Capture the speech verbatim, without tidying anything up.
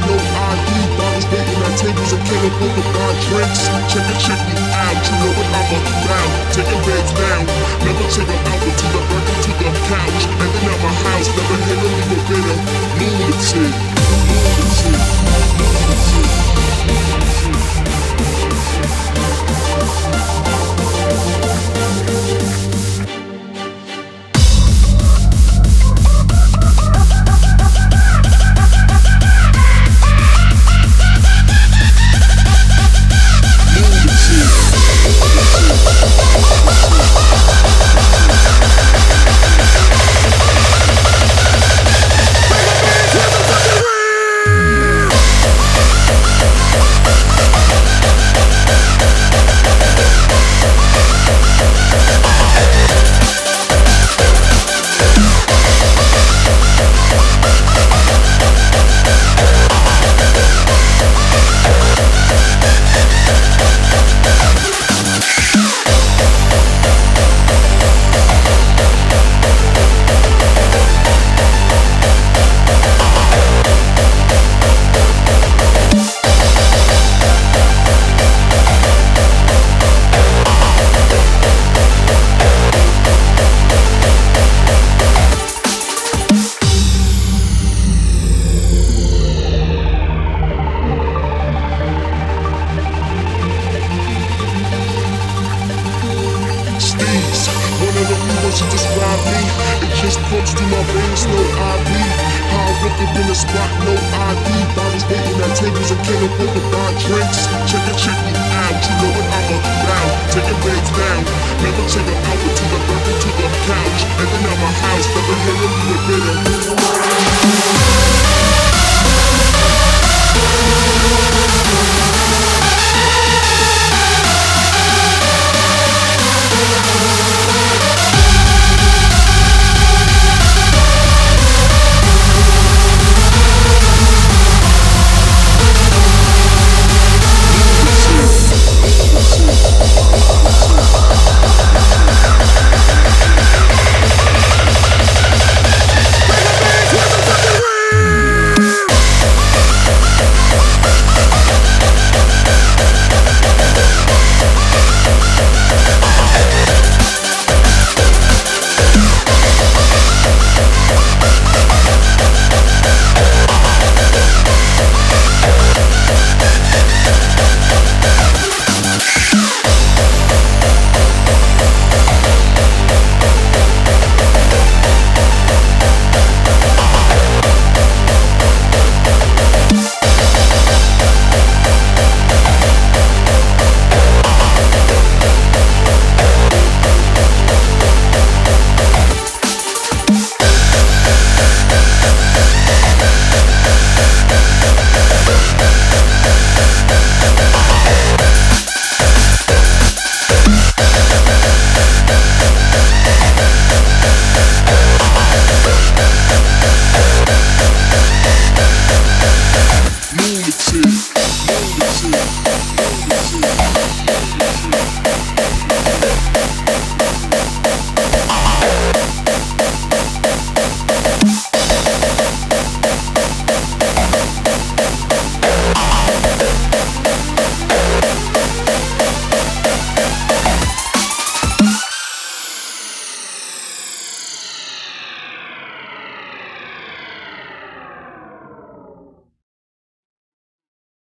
no I D. Bottles waiting on tables and killing for the bar drinks. Check it, check me out, you know what I'm about. Taking babes down, never take them out to the burger to the couch. Ending at my house, never hit a leave a bitter. Lunatic, lunatic, lunatic. To describe me, it just pumps through my veins, no I V. How I woke up in the spot, no I D. Bottles waiting on tables and killing for the bar drinks. Check it, check me out, you know what I'm about. Taking babes down, never take them out to the burger to the couch. Ending at my house, never hear a little bitter.